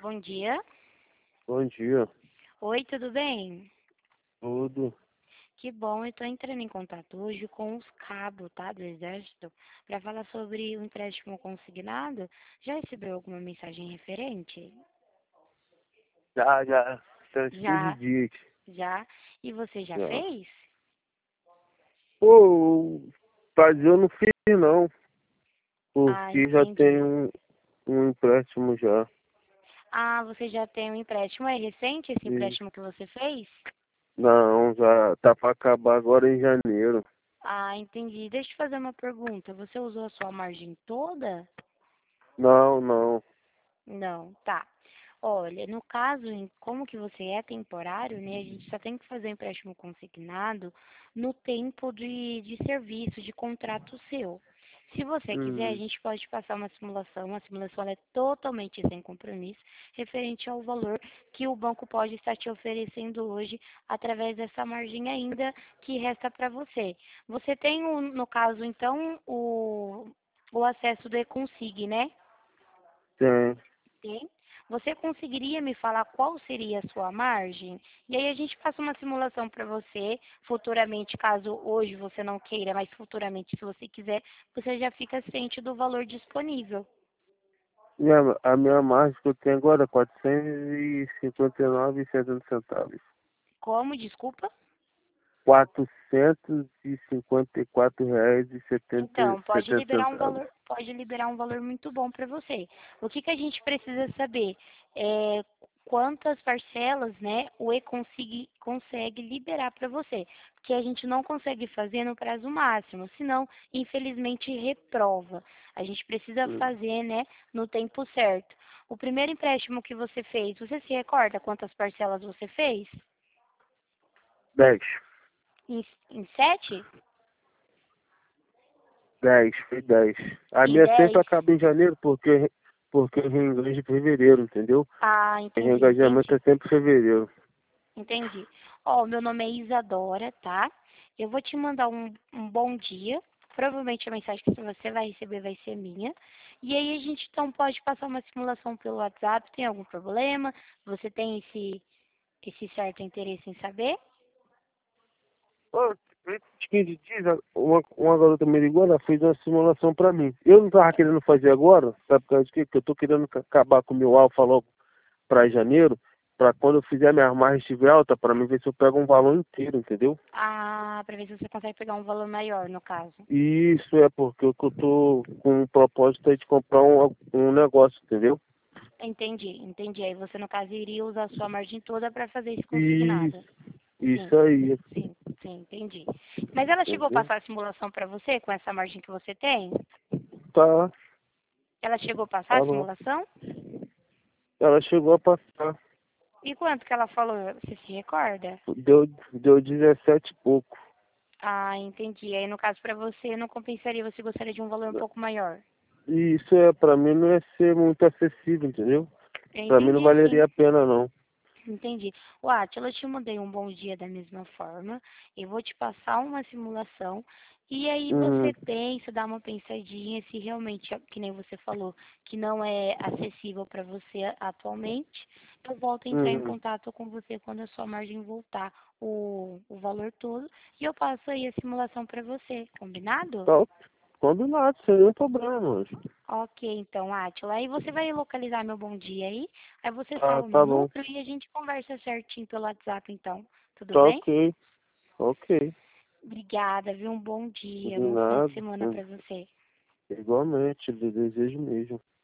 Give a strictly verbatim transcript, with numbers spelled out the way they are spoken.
bom dia. Bom dia, Oi, tudo bem? tudo. Que bom, eu estou entrando em contato hoje com os cabos, tá, do Exército, para falar sobre o empréstimo consignado. Já recebeu alguma mensagem referente? Já, já, tem uns quinze Já, dias. já. E você já Já. fez? Pô, fazer eu não fiz não, Ah, porque já entendi. tenho um, um empréstimo já. Ah, você já tem um empréstimo. É recente esse E, empréstimo que você fez? não, já tá para acabar agora em janeiro. Ah, entendi. Deixa eu te fazer uma pergunta. Você usou a sua margem toda? Não, não. Não, tá. Olha, no caso, em como que você é temporário, né, a gente só tem que fazer o empréstimo consignado no tempo de, de serviço, de contrato seu. Se você quiser, a Hum, gente pode passar uma simulação. A simulação ela é totalmente sem compromisso, referente ao valor que o banco pode estar te oferecendo hoje através dessa margem ainda que resta para você. Você tem, o- no caso, então, o, o acesso do e-consig, né? tem. Sim. Você conseguiria me falar qual seria a sua margem? E aí a gente passa uma simulação para você, futuramente, caso hoje você não queira, mas futuramente, se você quiser, você já fica ciente do valor disponível. Minha, a minha margem que eu tenho agora é quatrocentos e cinquenta e nove e setenta centavos. Como? Desculpa? quatrocentos e cinquenta e quatro reais e Então, pode setenta liberar um centavos. valor, pode liberar um valor muito bom para você. O que que a gente precisa saber? É quantas parcelas, né, o E consegue, consegue liberar para você. Porque a gente não consegue fazer no prazo máximo, senão, infelizmente, reprova. A gente precisa Hum, fazer, né, no tempo certo. O primeiro empréstimo que você fez, você se recorda quantas parcelas você fez? dez. Em, em sete? Dez, foi dez. A Em minha sempre dez? acaba em janeiro porque, porque eu reengajo em fevereiro, entendeu? Ah, O entendi, reengajamento entendi. é sempre em fevereiro. Entendi. Ó, meu nome é Isadora, tá? Eu vou te mandar um, um bom dia. Provavelmente a mensagem que você vai receber vai ser minha. E aí a gente então pode passar uma simulação pelo WhatsApp. Tem algum problema? Você tem esse, esse certo interesse em saber? Ô, esses quinze dias, uma, uma garota me ligou, ela fez uma simulação pra mim. Eu não tava querendo fazer agora, sabe por causa de quê? Porque eu tô querendo ca- acabar com o meu alfa logo pra janeiro, pra quando eu fizer minha margem estiver alta, pra mim ver se eu pego um valor inteiro, entendeu? Ah, para ver se você consegue pegar um valor maior, no caso. E isso é porque eu tô com o propósito aí de comprar um, um negócio, entendeu? Entendi, entendi. Aí você, no caso, iria usar a sua margem toda para fazer esse consignado. Isso, Sim, isso aí, sim, sim, entendi. Mas ela chegou a entendeu? passar a simulação para você com essa margem que você tem? Tá, Ela chegou a passar a falou. simulação? Ela chegou a passar. E quanto que ela falou? Você se recorda? Deu, deu dezessete e pouco. Ah, entendi. Aí, no caso, para você, não compensaria, você gostaria de um valor um pouco maior. E isso é, pra mim não é ser muito acessível, entendeu? Eu Pra mim não entendi, sim. valeria a pena, não. Entendi. O Átila, eu te mandei um bom dia da mesma forma. Eu vou te passar uma simulação. E aí você Uhum, pensa, dá uma pensadinha se realmente, que nem você falou, que não é acessível para você atualmente. Eu volto a entrar em uhum. contato com você quando a sua margem voltar o, o valor todo. E eu passo aí a simulação para você. Combinado? Tá, combinado, sem nenhum problema, mano. Ok, então, Átila. Aí você vai localizar meu bom dia aí. Aí você Ah, salva o meu tá bom. número e a gente conversa certinho pelo WhatsApp, então. Tudo Tá bem? ok, ok. Obrigada, viu? Um bom dia, De um bom final de nada. semana Hum, para você. Igualmente, lhe desejo mesmo.